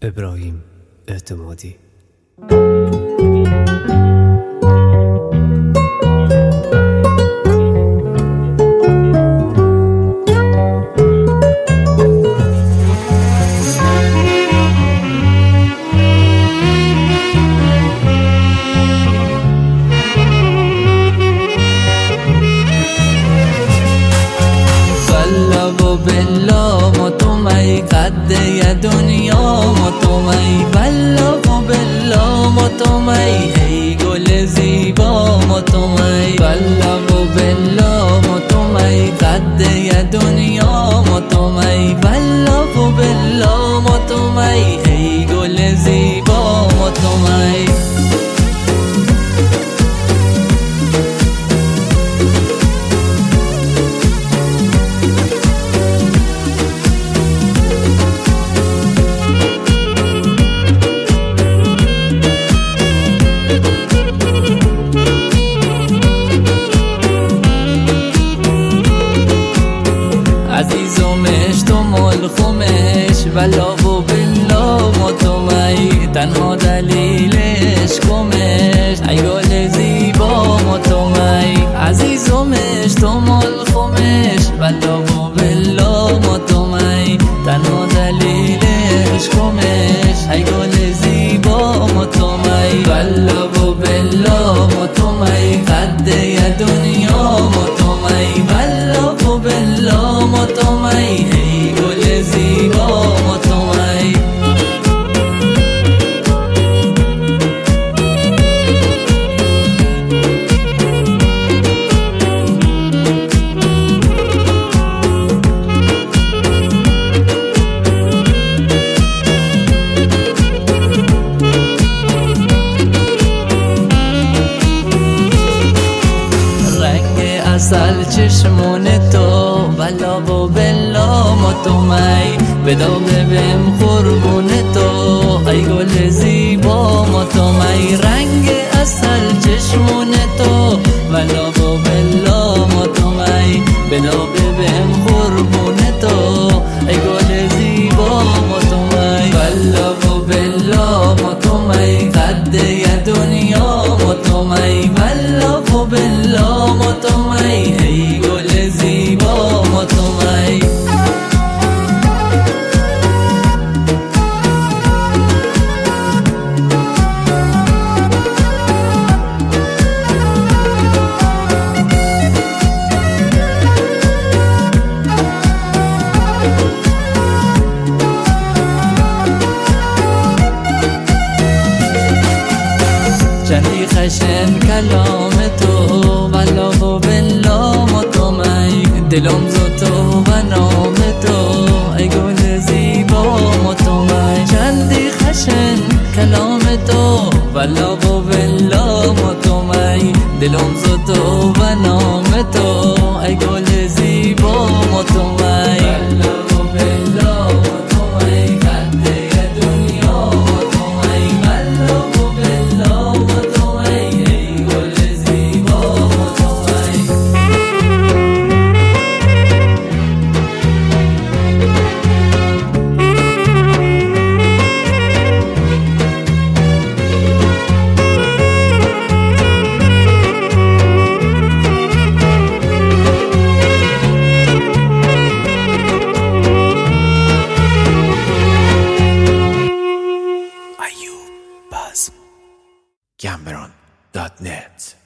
ابراهیم اعتمادی. بالله ما تو می قد دنیا ما تو می بالله بالله ما تو می ای گل زیبا ما تو می بالله بالله ما تو می قد دنیا ما تو می بالله بالله ما تو می ای گل زیبا ما تو می عزیزمش تو ملخومش ولا و بالله ما تو می تنها دلیلش کمش ای گل زیبا ما تو می عزیزمش تو ملخومش ولا و بالله ما تو می تنها دلیلش کمش ای گل زیبا ما تو می ولا و بالله ما تو می قد دنیا ما تو می ولا و بالله ما تو می ای گل زیبا ما تو می اصل چشمون تو ولا و بالله ما تو می بداغ بهم قربون تو ای گل زیبا ما تو می رنگ اصل چشمون تو ولا و بالله ما تو می بداغ بهم قربون تو ای گل زیبا ما تو می ولا و بالله ما تو می قد دنیا ما تو می ولا و بالله ما تو می ای گل زیبا ما تو می چندی خشن کلام تو ولا و بالله ما تو می دلم ز تو و نام تو ای گل زیبا ما تو می چندی خشن کلام تو ولا و بالله ما تو می دلم ز تو و نام تو ای گل زیبا ما تو می ولا و بالله ما تو می قد دنیا ما تو می ولا و بالله ما تو می ای گل زیبا ما تو می Gambron.net